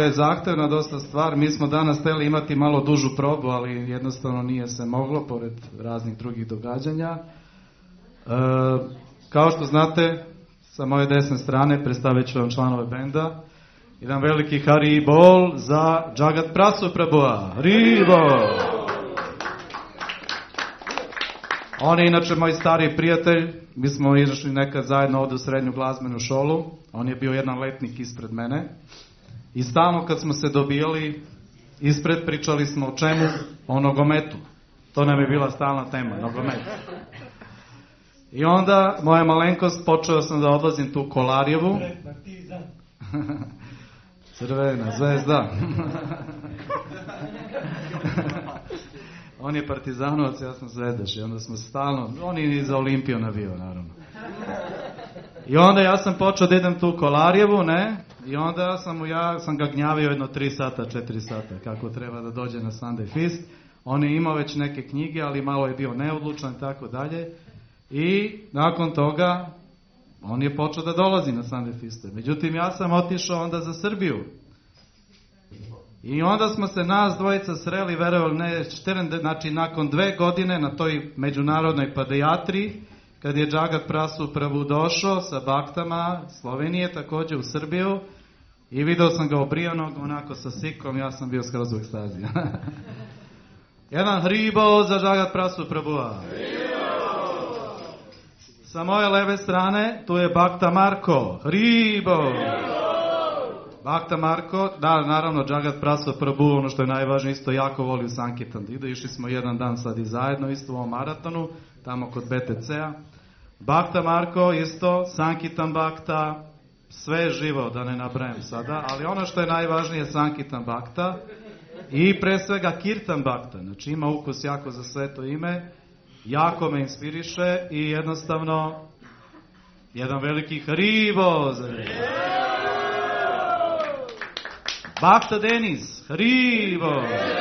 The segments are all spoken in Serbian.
je zahtevna dosta stvar. Mi smo danas htjeli imati malo dužu probu, ali jednostavno nije se moglo, pored raznih drugih događanja. Kao što znate, sa moje desne strane predstavit ću vam članove benda. Jedan veliki Hari Bol za Jagat Prasu Prabhuva. Hari Bol! On je inače moj stari prijatelj. Mi smo izašli nekad zajedno ovdje u srednju glazbenu školu. On je bio jedan letnik ispred mene. I stalno kad smo se dobijali ispred, pričali smo o čemu? O nogometu. To nam je bila stalna tema, nogomet. I onda, moja malenkost, počeo sam da odlazim tu u Kolarjevu. Crvena zvezda. On je partizanovac, ja sam zvezdaš. I onda smo stalno, on je i za Olimpiju navio, naravno. I onda ja sam počeo da idem tu u Kolarjevu, ne? I onda sam ga gnjavio jedno 3 sata, 4 sata, kako treba da dođe na Sunday Feast. On je imao već neke knjige, ali malo je bio neodlučan i tako dalje. I nakon toga on je počeo da dolazi na Sunday Feast. Međutim, ja sam otišao onda za Srbiju. I onda smo se nas dvojica sreli, verovali ne, znači nakon 2 godine na toj međunarodnoj padejatri, kad je Jagat Prasu Prabhu došao sa baktama Slovenije, također u Srbiju, i video sam ga obrijanog, onako sa sikom, ja sam bio skroz u ekstaziji. Jedan Hribo za Jagat Prasu Prabhuva. Sa moje leve strane, tu je Bhakta Marko. Hribo! Bhakta Marko, da, naravno, Jagat Prasu Prabhu, ono što je najvažnije, isto jako voli u Sankitan. Išli smo jedan dan sad i zajedno, isto u ovom maratonu, tamo kod BTC-a. Bhakta Marko, isto, Sankitan Bhakta, sve živo, da ne nabrajam sada, ali ono što je najvažnije, Sankitan Bhakta i pre svega Kirtan Bhakta. Znači ima ukus jako za sveto ime, jako me inspiriše i jednostavno jedan veliki Hribo za njega. Bhakta Denis, Hribo!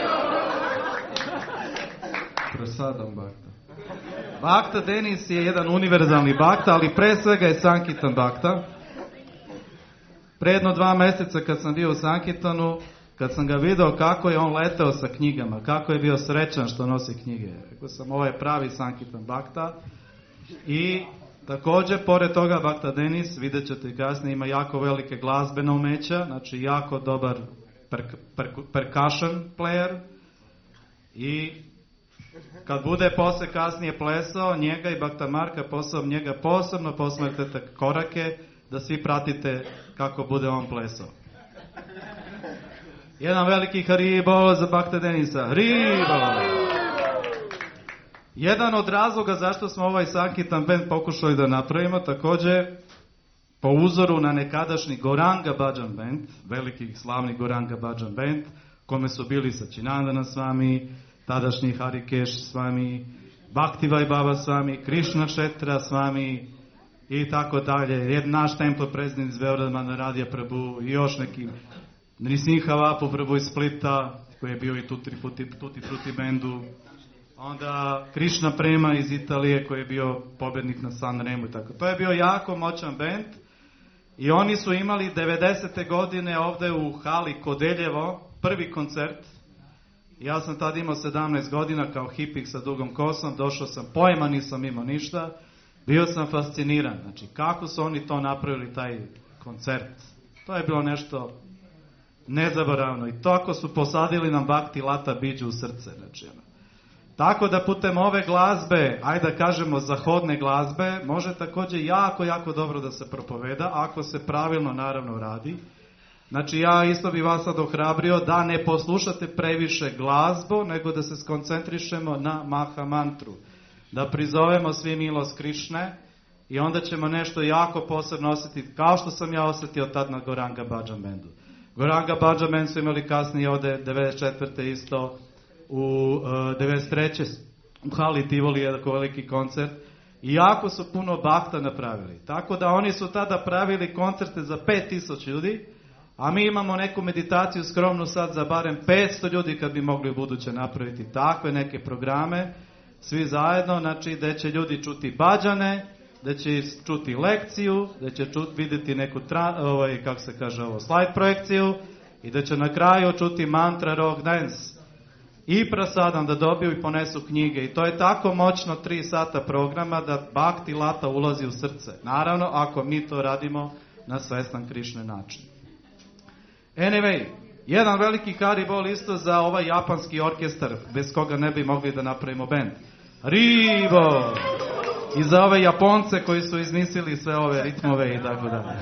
Prasadam Bhakta. Bhakta Denis je jedan univerzalni Bhakta, ali pre svega je Sankitan Bhakta. Predno 2 mjeseca kad sam bio u Sankitanu, kad sam ga video kako je on leteo sa knjigama, kako je bio srećan što nosi knjige. Rekao sam, ovo je pravi Sankitan Bhakta. I također, pored toga, Bhakta Denis, vidjet ćete kasnije, ima jako velike glazbene umeća, znači jako dobar percussion player. I kad bude posle kasnije plesao, njega i Bhakta Marka njega posebno posmetate korake, da svi pratite kako bude on plesao. Jedan veliki Haribo za Bhakta Denisa. Haribo! Jedan od razloga zašto smo ovaj Sankitan band pokušali da napravimo, također po uzoru na nekadašnji Goranga Bhajan band, veliki slavni Goranga Bhajan band, kome su bili Sačinandana Swami, tadašnji Harikesh Swami, Bhaktivai Baba Swami, Krishna Kshetra Swami i tako dalje. Naš templo prezident iz Beograda Radija Prabhu i još neki Nrisimha Vapu Prabhu iz Splita, koji je bio i Tutti Frutti bandu. Onda Krishna Prema iz Italije, koji je bio pobjednik na San Remu i tako. To je bio jako moćan band i oni su imali 90. godine ovdje u hali Kodeljevo prvi koncert. Ja sam tad imao 17 godina kao hipik sa dugom kosom, došao sam, pojma nisam imao ništa, bio sam fasciniran. Znači, kako su oni to napravili, taj koncert? To je bilo nešto nezaboravno i tako su posadili nam Bhakti Lata Bidžu u srce. Znači, tako da putem ove glazbe, ajde da kažemo zahodne glazbe, može također jako, jako dobro da se propoveda, ako se pravilno naravno radi. Znači ja isto bi vas sad ohrabrio da ne poslušate previše glazbu, nego da se skoncentrišemo na Maha Mantru. Da prizovemo svi milost Krišne i onda ćemo nešto jako posebno osjetiti, kao što sam ja osjetio tad na Goranga Bhajan bandu. Goranga Bhajan band su imali kasnije ovde 94. isto, u 93. u hali Tivoli je tako veliki koncert i jako su puno Bhakta napravili. Tako da oni su tada pravili koncerte za 5000 ljudi, a mi imamo neku meditaciju skromnu sad za barem 500 ljudi kad bi mogli u buduće napraviti takve neke programe, svi zajedno, znači da će ljudi čuti bhađane, da će čuti lekciju, da će vidjeti neku, kako se kaže ovo, slajd projekciju i da će na kraju čuti mantra rock dance i prasadam da dobiju i ponesu knjige. I to je tako moćno 3 sata programa da Bhakti Lata ulazi u srce. Naravno, ako mi to radimo na svestan Krišne način. Anyway, jedan veliki Haribol isto za ovaj japanski orkestar, bez koga ne bi mogli da napravimo band. Haribo! I za ove Japonce koji su izmislili sve ove ritmove i tako dalje.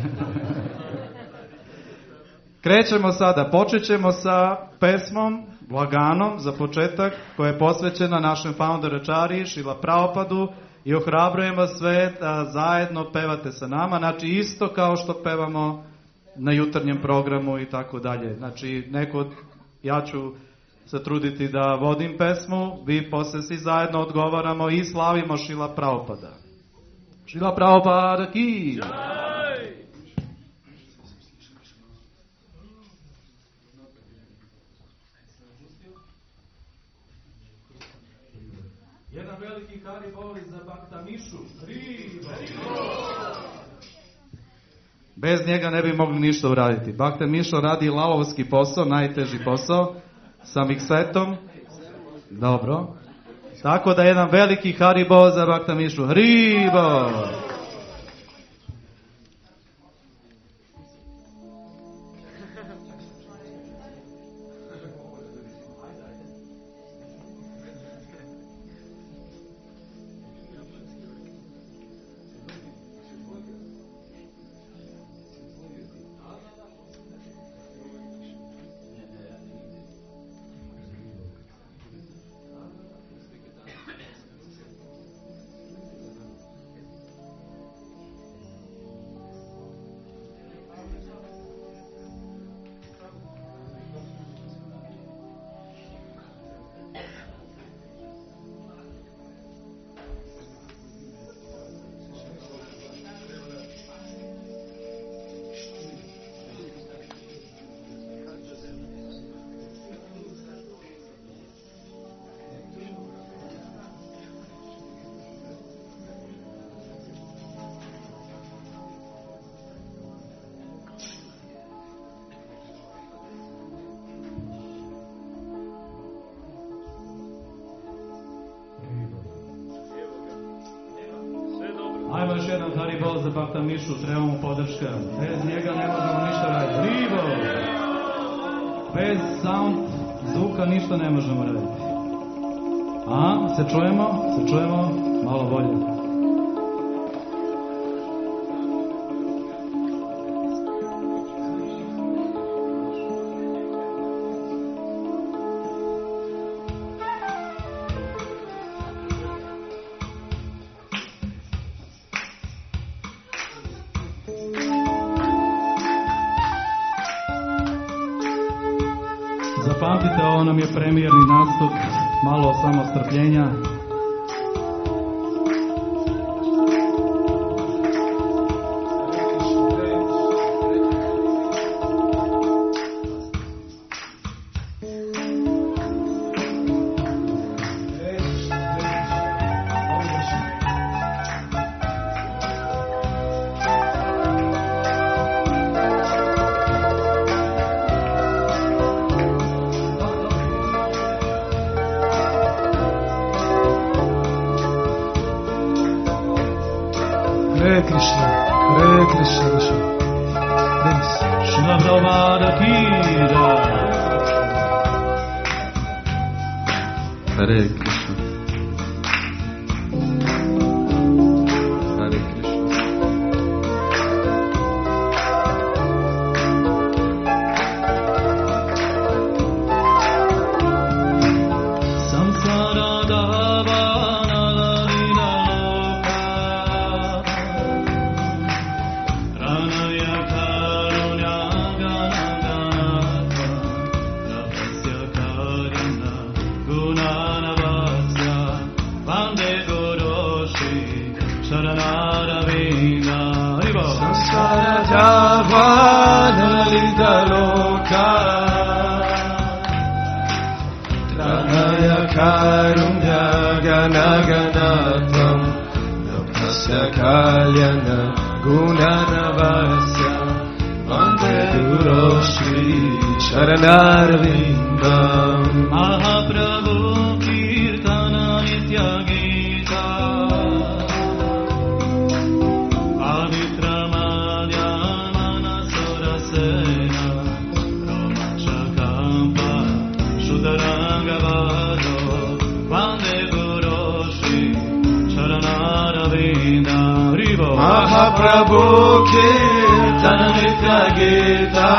Krećemo sada, počet ćemo sa pesmom, laganom, za početak, koja je posvećena našem founderu Acharyi, Šrila Prabhupadu, i ohrabrujemo sve da zajedno pevate sa nama, znači isto kao što pevamo na jutarnjem programu i tako dalje. Znači, ja ću se truditi da vodim pesmu, vi posle svi zajedno odgovaramo i slavimo Šrila Prabhupada. Šrila Prabhupada ki! Jedan veliki Haribol za Bhakta Mišu. Bez njega ne bi mogli ništa uraditi. Bhakta Mišo radi lavovski posao, najteži posao, sa miksetom. Dobro. Tako da jedan veliki Haribol za Bhakta Mišu. Hribo! Ajmo još jedan Haribol za Bhakta Mišu, treba mu podrška. Bez njega ne možemo ništa raditi. Haribo! Bez sound zvuka ništa ne možemo raditi. A, se čujemo? Se čujemo? Malo bolje. Zapamtite, ovo nam je premijerni nastup, malo samo strpljenja. Hare Krishna, Hare Krishna, Krishna. Denis. Shila Prabhupada ki jai. Hare Krishna. Hare Krishna. Samsara davana lalina loka Ranaya karunya gana ganata Rapasya karyana gunana vasya Vande guru shri sharanaravinda Haribo Samsara javana lidaloka Tranaya karunya gana ganatam Napasya kalyana gunana vasya Vande guru shri Sharanarvindam. Mahaprabhu Kirtana Nitya Gita Pavitra Madhyamana Surasena Romachakampa Shuddharanga Vado Vande Guru Shri Sharanaravinda Rivo Mahaprabhu Kirtana Nitya Gita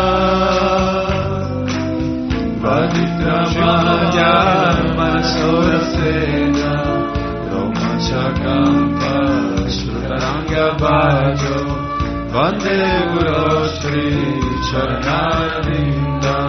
Pavitra Madhyamana Surasena Romachakampa Shuddharanga Vado Vande Guru Shri Sharanaravinda.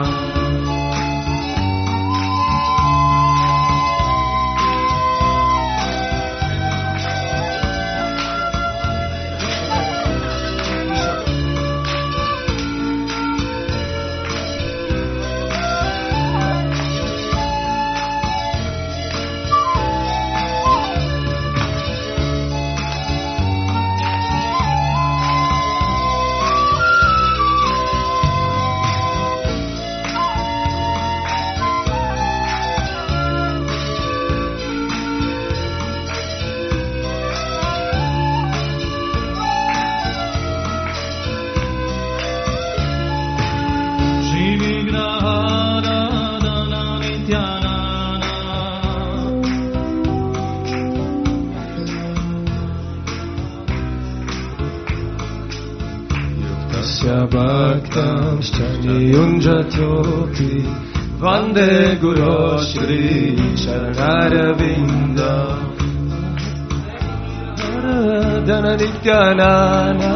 Bhaktam Shchaniyunjatopi Vande Guru Shri Sharanaravinda. Dhananityanana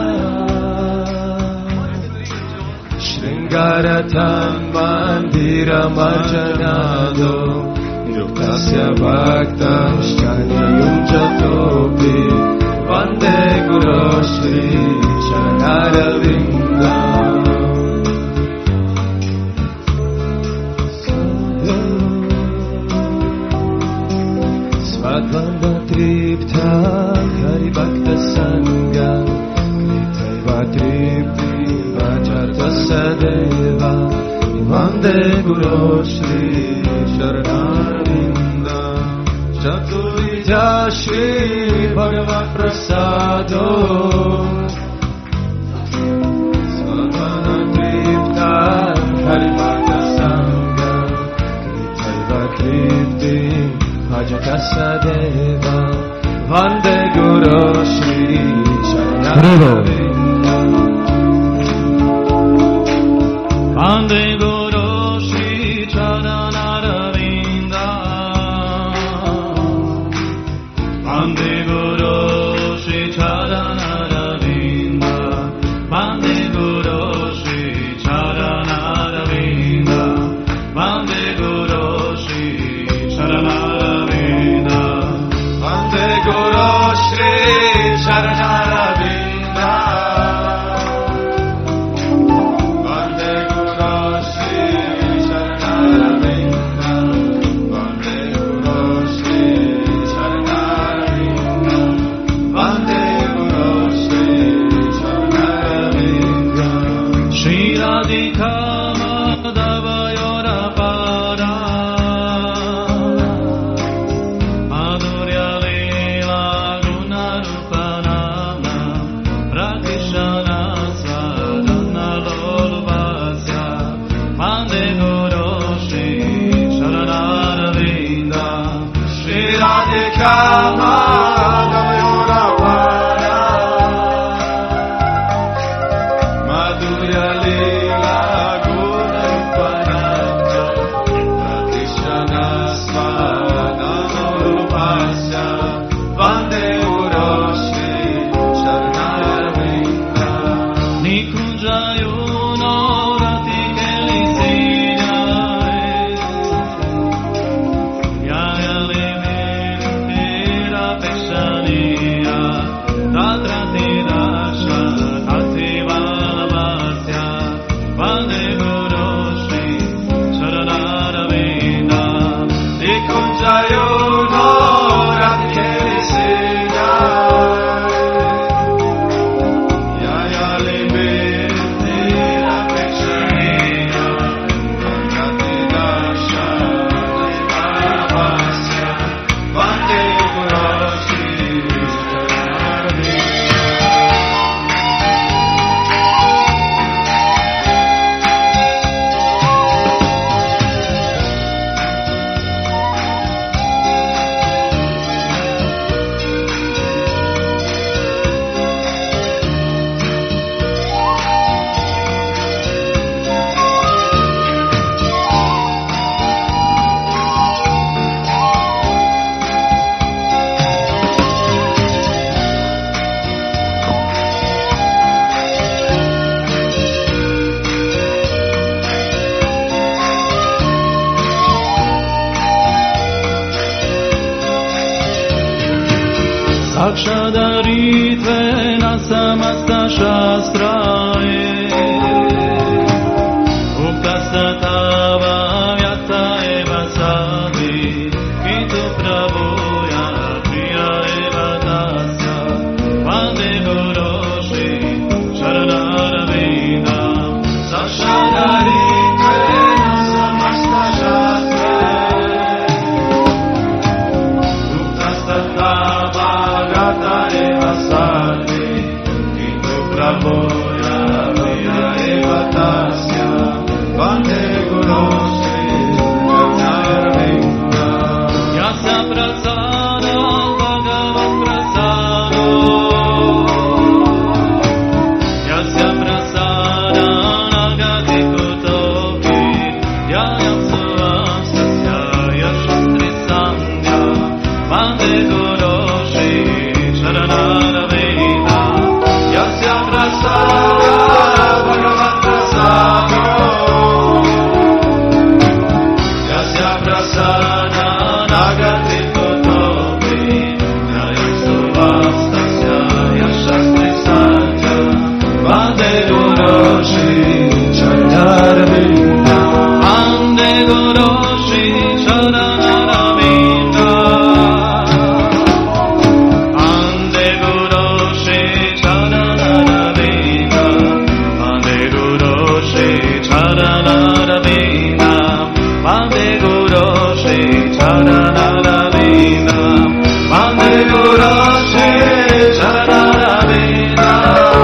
Shringaratam Mandiram Arjanado Yuktasya Bhaktam Shchaniyunjatopi Vande Guru Shri Sharanaravinda. Svadvanda Tripta Haribhakta Sangha Kritaiva Tripti Vajata Sadeva Vande Guru Shri Sharanaravinda. Chaturvidya Shri Bhagavat Prasado Svadvanda Tripta Haribhakta Sangha Kritaiva Tripti Vajata Sadeva Vande Guru Shri Sharanaravinda. Vande Guru Shri Sharanaravinda. Vande Guru Shri Sharanaravinda. Vande Guru Shri Sharanaravinda. Vande Guru Shri Sharanaravinda. Vande Guru Shri Sharanaravinda. Vande Guru Shri Sakshadaritve samasta shastrae Uktasatava yata eva sadi Kitu prabhuya priya eva dasya Vande Guroshi Sharanaravinda Sakshadaritve samasta shastrae Uktasatava yata eva sadi Kitu prabhuya priya eva dasya Vande Guroshi Charanaravinda Yasya prasada bhagavat prasado Yasya prasada nagati kutopi Yayam suvastasya yashastri sandhya Vande Guroshi Charanaravinda Yasya prasada bhagavat prasado Prasada nagati kotopi Nayam suvastasya yashastri sandhya Vande Guroshi Charanaravinda Vande Guroshi Charanaravinda Vande Guroshi Charanaravinda Vande Guroshi Charanaravinda Vande Guroshi Charanaravinda Vande Guroshi Charanaravinda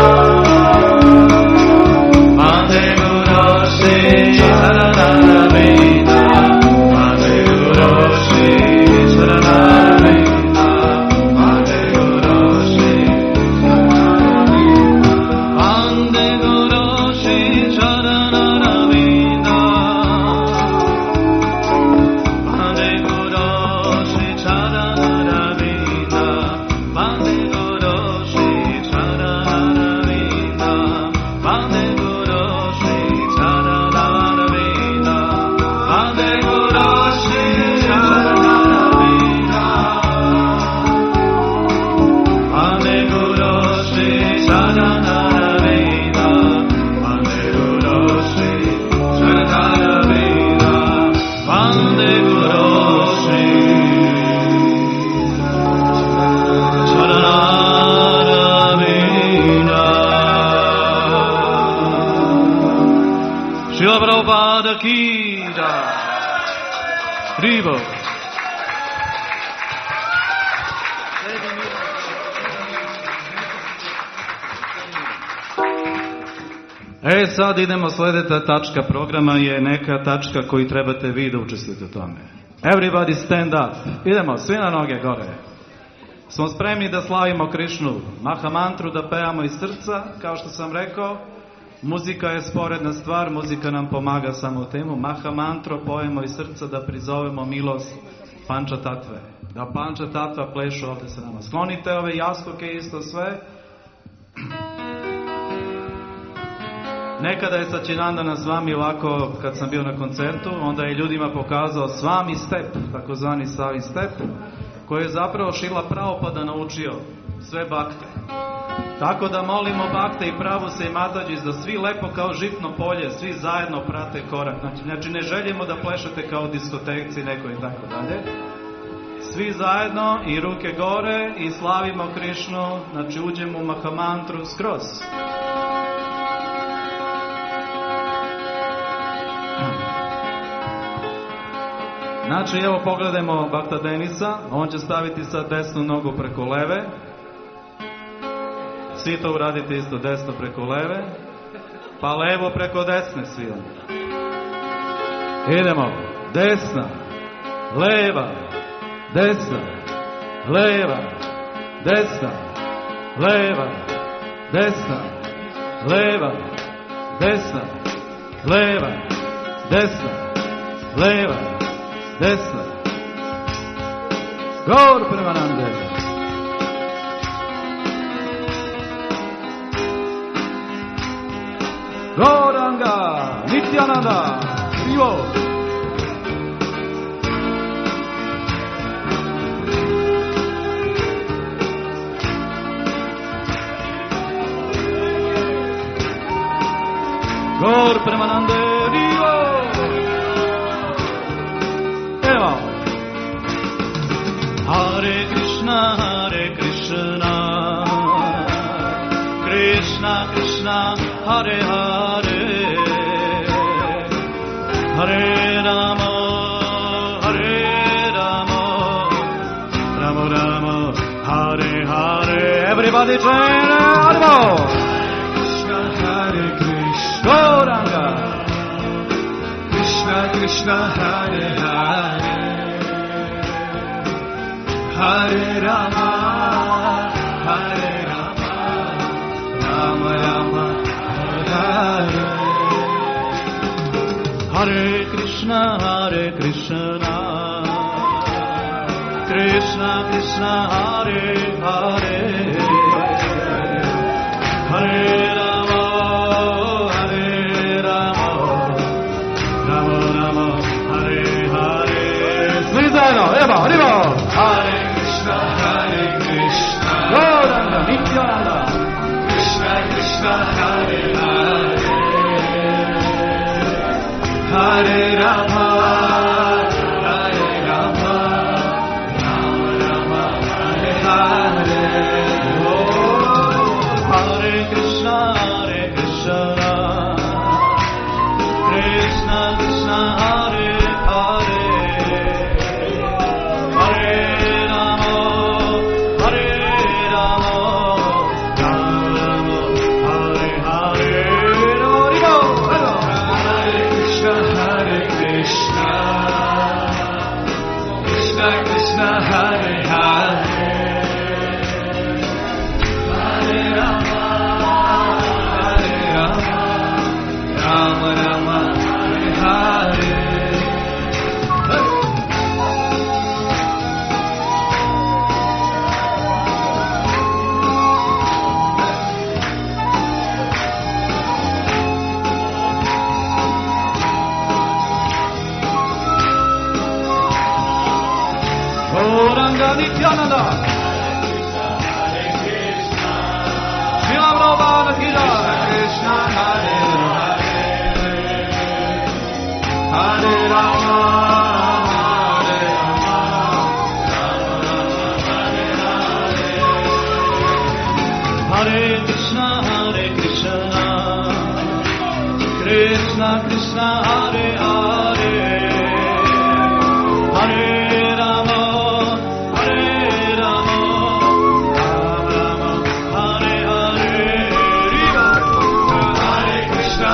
Vande Guroshi Charanaravinda Vande Guroshi Charanaravinda Vande Guroshi Vande Guroshi Charanaravinda Vande Guroshi Charanaravinda Vande Guroshi Charanaravinda Vande Guroshi Charanaravinda Vande Guroshi Charanaravinda Vande Guroshi Charanaravinda Vande Guroshi Charanaravinda Vande Guroshi Charanaravinda Srila Prabhupada ki jai. Hribo. Sad idemo, sljedeća tačka programa je neka tačka koju trebate vi da učestvujete u tome. Everybody stand up. Idemo, svi na noge gore. Smo spremni da slavimo Krišnu Mahamantru, da pevamo iz srca, kao što sam rekao. Muzika je sporedna stvar, muzika nam pomaga samo u temu. Mahamantro pojemo iz srca da prizovemo milost Panča Tatve. Da Panča Tatva plešu ovdje sa nama. Sklonite ove jastuke isto sve. Nekada je Sačinandana Svami ovako, kad sam bio na koncertu, onda je ljudima pokazao Svami step, takozvani Savi step, koji je zapravo Šila Prabhupada naučio sve bakte. Tako da molimo bakte i Prabhuse i Matađi da svi lepo kao žitno polje, svi zajedno prate korak. Znači ne želimo da plešete kao diskotekci neko i tako dalje. Svi zajedno i ruke gore i slavimo Krišnu, znači uđemo u Mahamantru skroz. Znači, evo pogledajmo Bhakta Denisa, on će staviti sad desnu nogu preko leve. Svi to uradite isto, desno preko leve, pa levo preko desne svi onda. Idemo, desna, leva, desna, leva, desna, leva, desna, leva, desna, leva, desna, leva, desna. Gaur Premanande. Gauranga Nityananda. Hribo. Premanande Dio. Eva. Hare Krishna, Krishna Krishna, Hare Hare, Hare Rama, Rama Rama, Hare Hare. Everybody chant Hare Krishna, Gauranga. Krishna Krishna, Hare Hare, Hare Rama, Rama Rama, Hare Hare. Hare Krishna, Krishna Krishna, Hare Hare, Hare Rama, Rama Rama, Hare Hare. Sridhara, Eva, Haribo. Hare Krishna, Gauranga, Nityananda. Krishna Krishna, Hare Hare, Hare Rama, Rama Rama, Hare Hare. Hare Krishna, Krishna Krishna, Hare Hare, Hare Rama, Rama Rama, Hare Hare. Hare Krishna, Krishna Krishna, Hare Hare, Hare Rama, Rama Rama, Hare Hare. Gauranga Nityananda. Srila Prabhupada Ki Jai. Krishna, Hare Hare, Hare Rama, Hare Krishna, Krishna Krishna, Hare Hare, Hare Rama, Rama Rama, Hare Hare. Hare Krishna,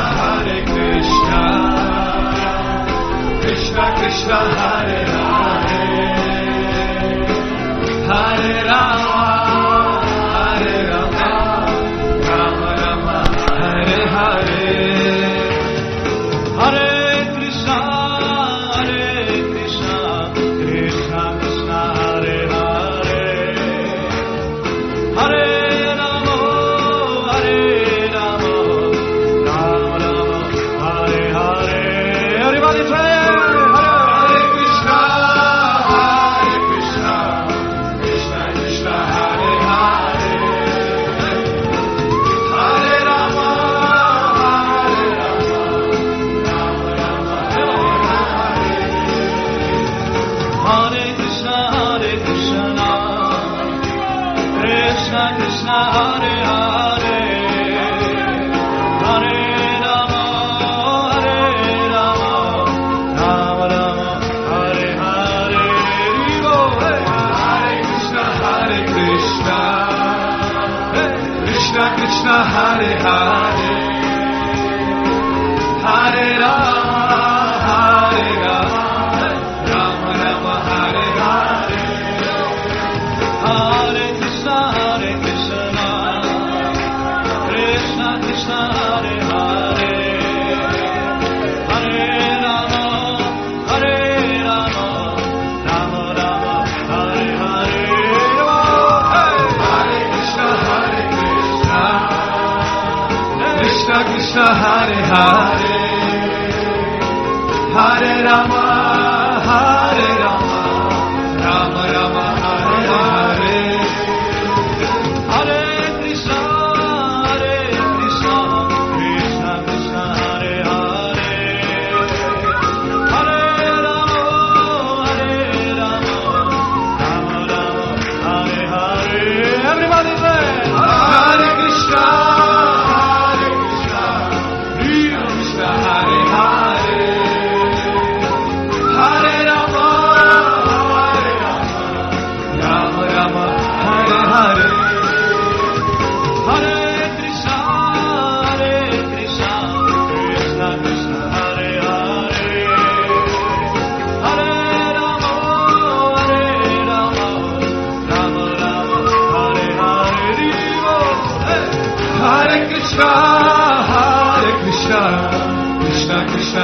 Krishna Krishna, Hare Hare, Hare Rama, Rama Rama, Hare Hare. Hare Krishna, Krishna Krishna, Hare Hare, Hare Rama, Rama Rama, Hare Hare. Everybody pray. Hare Krishna, Krishna Krishna, Hare Hare, Hare Rama, Rama Rama, Hare Krishna, Krishna Krishna, Hare Hare, Hare Rama, Rama Rama, Hare Hare. Hare Krishna, Krishna Krishna, Hare Hare, Hare Rama, Rama Rama, Hare Hare. Hare Krishna, Krishna Krishna, Hare Hare, Hare Rama, Rama Rama, Hare Hare. Hare Krishna, Krishna Krishna, Hare Hare, Hare Rama, Rama Rama, Hare Hare. Hare Krishna, Krishna Krishna, Hare Hare,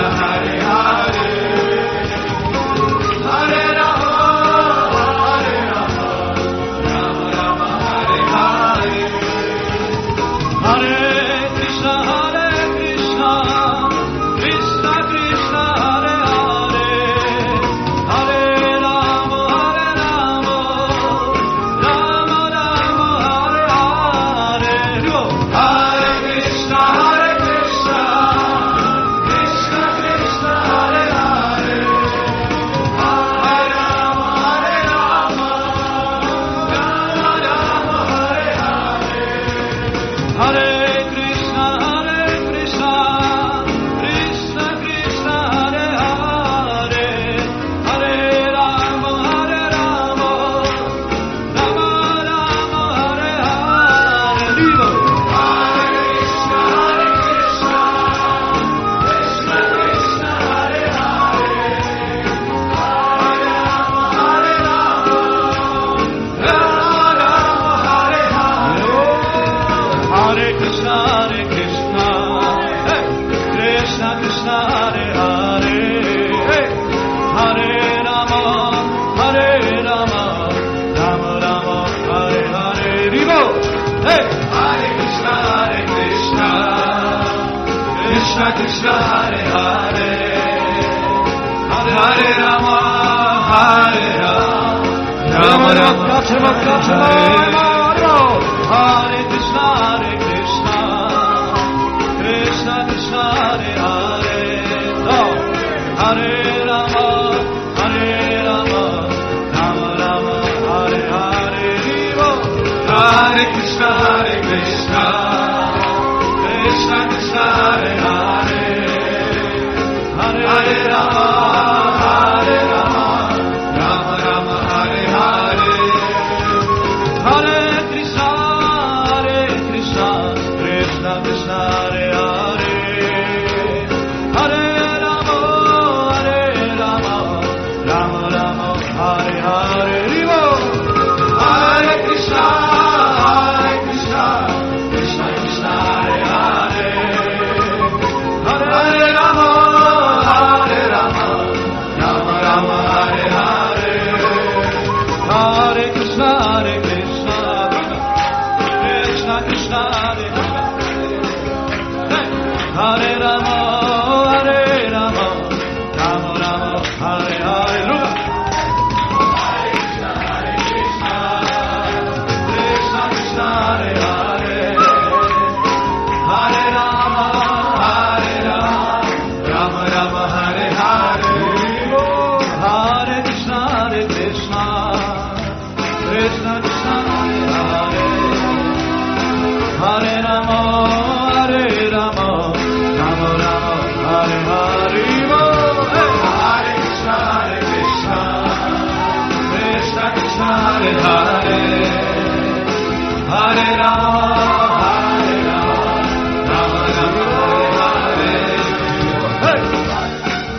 Hare Hare. Hare Rama, Hare Rama, Rama Rama, Hare Hare. Hare Krishna, Krishna Krishna, Hare Hare. Hare Rama, Rama Rama, Hare Hare. Hare Krishna, Krishna Krishna, Hare Hare. Hare Rama, Rama Rama, Hare Hare. Hare Krishna, Krishna Krishna, Hare Hare. Hare Rama, Rama Rama, Hare Hare. Hare Krishna, Krishna Krishna, Hare Hare. Hare Rama, Rama Rama, Hare Hare. Hare Krishna, Krishna Krishna, Hare Hare. Hare Rama, Rama Rama, Hare Hare. Hare Krishna, Krishna Krishna, Hare Hare. Hare Rama, Rama Rama, Hare Krishna, Krishna Krishna, Hare Hare. Hare Rama, Rama Rama, Hare Hare. Hare Krishna, Krishna Krishna, Hare Hare. Hare Rama, Rama Rama, Hare Hare. Hare Krishna, Krishna Krishna, Hare Hare. Hare Rama, Rama Rama, Hare Hare. Hare Krishna, Krishna Krishna, Hare Hare. Hare Rama, Rama Rama, Hare Hare. Hare Krishna, Krishna Krishna, Hare Krishna. Hare Rama, Rama Rama, Hare Hare. Krishna, Krishna, Hare Hare. Hare Rama, Rama Rama, Hare Hare. Hare Krishna, Krishna Krishna, Hare Hare. Hare Rama, Rama Rama, Hare Hare. Hare Krishna, Krishna Hare Hare. Hare Rama, Rama Rama, Hare Hare.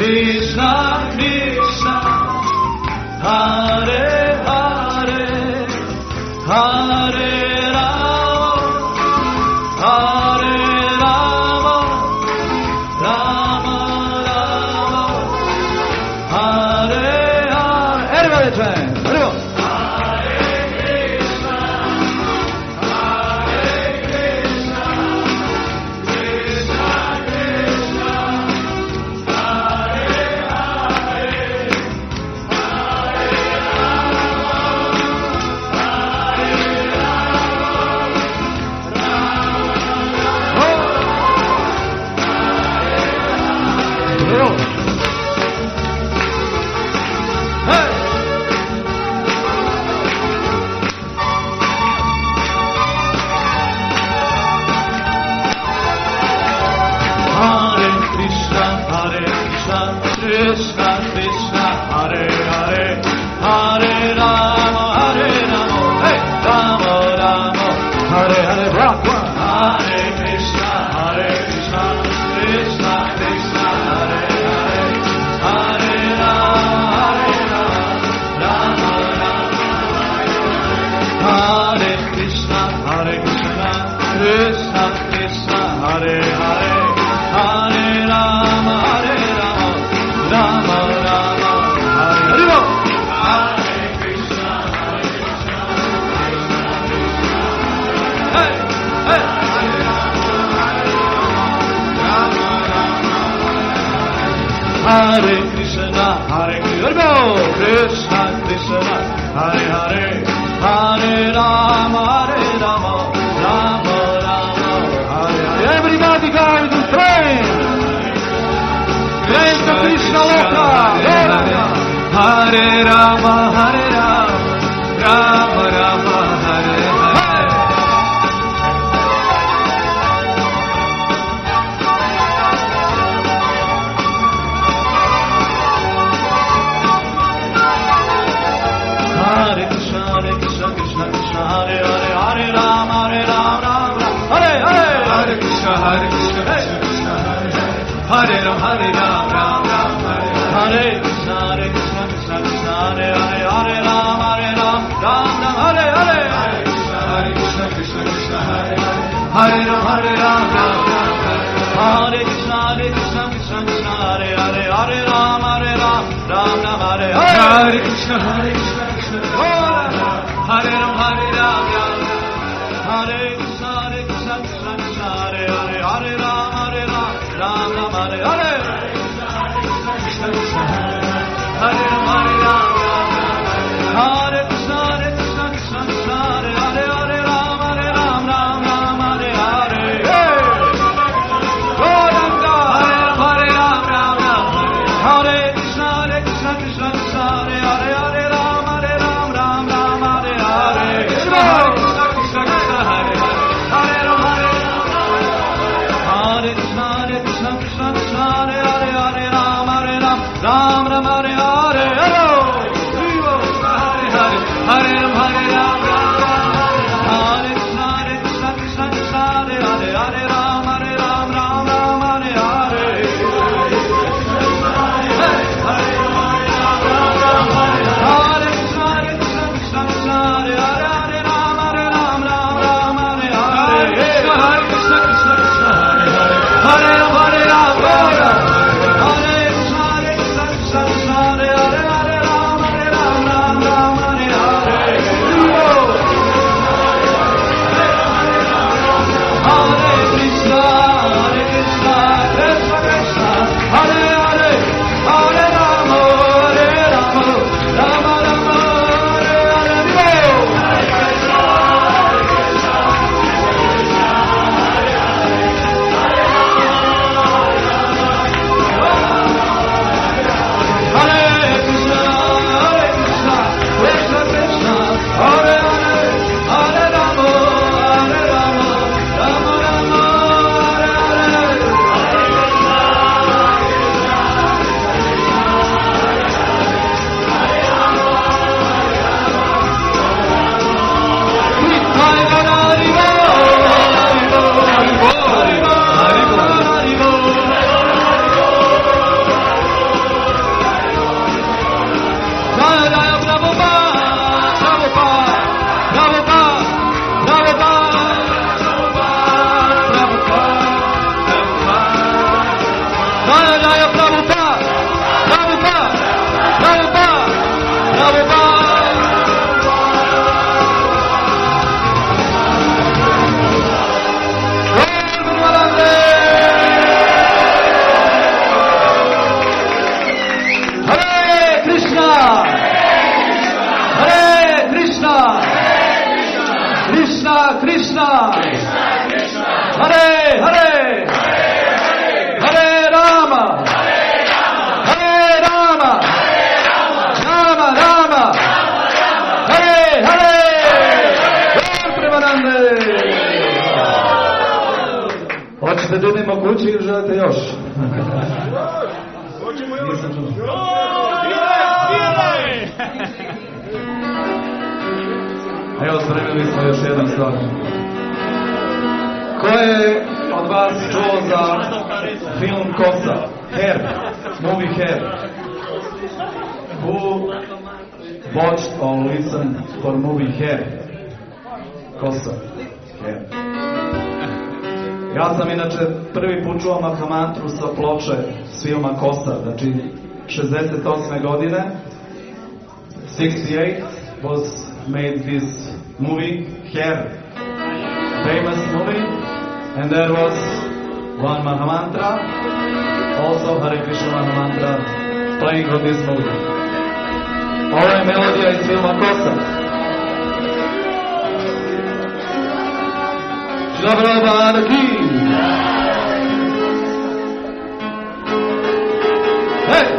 Krishna Krishna Hare Hare Hare Rama Hare Rama Rama Rama Hare Hare. Everybody try. Krishna Krishna Hare Hare Hare Rama Hare Rama Hey Rama Rama Hare Hare Hare Krishna Krishna Krishna Hare Hare Hare Rama Rama Rama Hare Krishna Krishna Krishna Hare Hare Hare Rama Hare Rama Rama Rama Hare Hare Krishna Hey Hey Hare Krishna Krishna Krishna Hare Hare Hare Rama Hare Rama Rama Rama Hare Hare. Everybody guys in train. Train to Krishna Loka. Hare Rama Hare Rama Rama Rama Hare Hare. Hare Krishna Krishna Krishna Hare Hare Hare Rama Rama Rama Hare Hare. Hare Krishna Krishna Krishna Hare Hare Hare Rama Hare Rama Rama Hare Krishna Krishna Krishna Hare Hare Hare Rama Rama Hare Hare. Hare Krishna Krishna Krishna Hare Hare Hare Rama Hare Rama Hare Krishna Krishna Krishna Hare Hare Hare Rama Rama Hare Hare. Hare Krishna Krishna Hare Rama Hare Rama Hare Krishna Krishna Krishna Hare Hare Hare Rama Rama Hare Hare. Hare Krishna Hare Rama Hare Rama Hare Krishna Krishna Krishna Hare Hare Hare Rama Rama Hare Hare. Goranga Hare Rama Hare Krishna Krishna Krishna Hare Hare Hare Rama Rama Hare Hare. Krishna Krishna Hare Hare Rama Hare Krishna Krishna Krishna Hare Hare Hare Rama Rama Hare Hare. Hello Hare Hare Hare Rama Hare Rama Hare Krishna Krishna Krishna Hare Hare Hare Rama Rama Hare Hare. Hare Krishna Krishna Krishna Hare Hare Hare Rama Rama Hare Hare. Hare Krishna Krishna Krishna Hare Hare Hare Rama Hare Rama Hare Krishna Krishna Krishna Hare Hare Hare Rama Rama Hare Hare. Hare Krishna Krishna Krishna Hare Hare Hare Rama Rama Rama Hare Hare. Hare Jaya Jaya Prabhupada, Prabhupada, Prabhupada, Prabhupada. Krishna, Hare Hare, Hare Rama, Hare Rama, Rama Rama, Hare Hare, Hare Premanande. Hoćete da idemo kući ili želite još? Nisam čuo. Evo, spremili smo još jedan stvar. Ko je od vas čuo za film Kosa? Hair, movie Hair. Who watched or listened for movie Hair? Kosa. Hair. Ja sam inače prvi put čuo Mahamantru sa ploče s filma Kosa, znači 68. godine, 68 was made this movie, Hair, famous movie, and there was one Mahamantra, also Hare Krishna Mahamantra, playing on this movie. Ovo je melodija iz filma Kosa. Shila Prabhupada ki! Hey!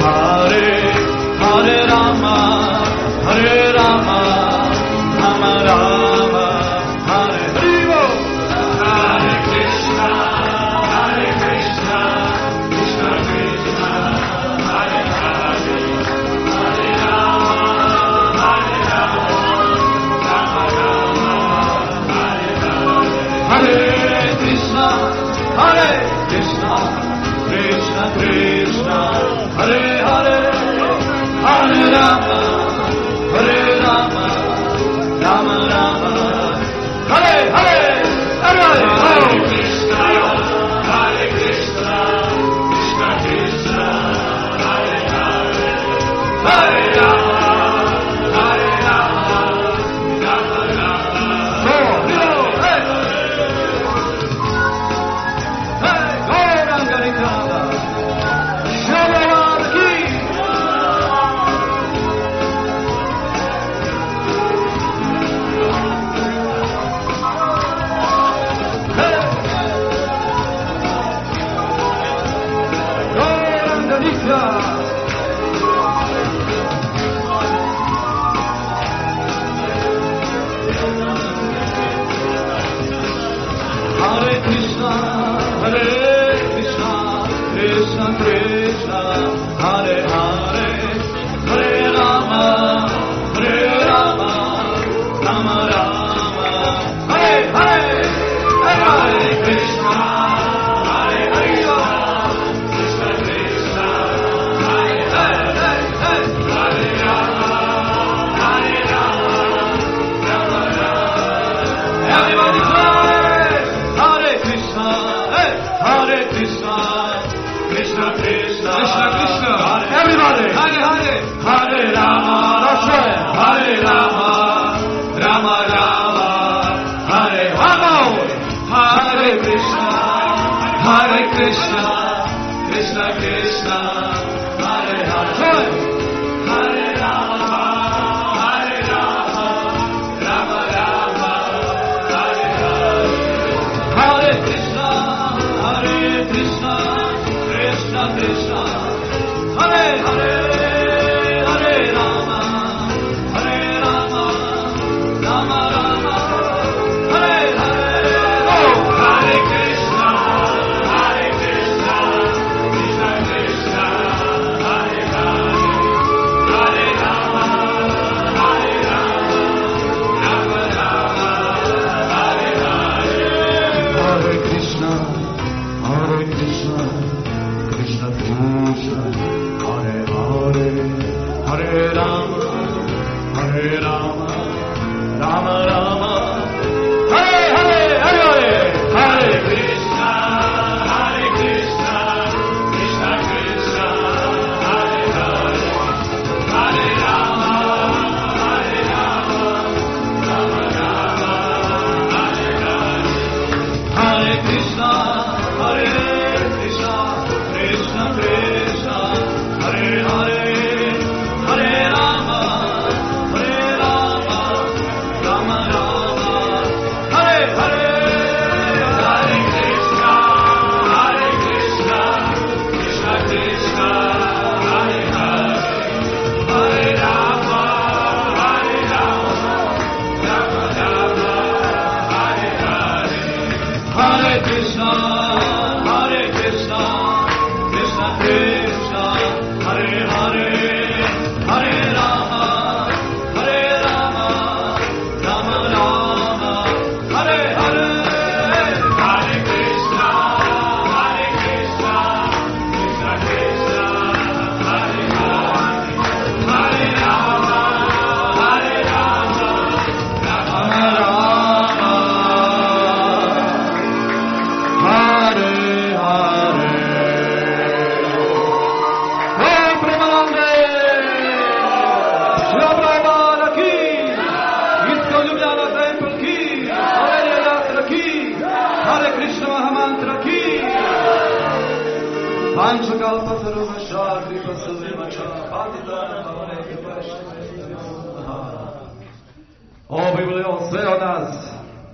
Hare Rama, Rama Hare Krishna, Krishna Krishna, Hare Hare, Hare Rama, Hare Rama, Rama Rama, Hare Hare. Hare Krishna, Krishna Krishna, Hare Hare, Hare Rama, Rama Rama, Hare Hare. Oh, Hare Krishna, Krishna Krishna, Hare Hare, Hare Rama, Rama Rama, Hare Hare. Hare Krishna, Krishna Krishna, Hare Hare, Hare Rama, Rama Rama, Hare Hare, Hare Hare. Hare Krishna, Krishna Krishna, Hare Hare, Hare Rama, Rama Rama, Hare Hare. Hare Krishna, Krishna Krishna, Hare Hare, Hare Rama, Rama Rama, Hare Hare. Hare Krishna, Krishna Krishna, Hare Hare, Hare Rama, Rama Rama, Hare Hare. Hare Krishna, Krishna Krishna, Hare Hare, Hare Rama, Rama Rama, Hare Hare. Hare Krishna, Krishna Krishna, Hare Hare, Hare Rama, Rama Rama, Hare Hare. Ovo bi bilo sve od nas.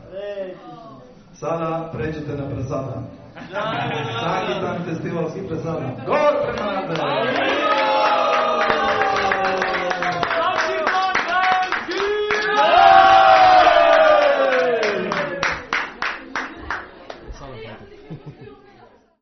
Sada pređite na presada. Sakitan festivalski presada. Gor prema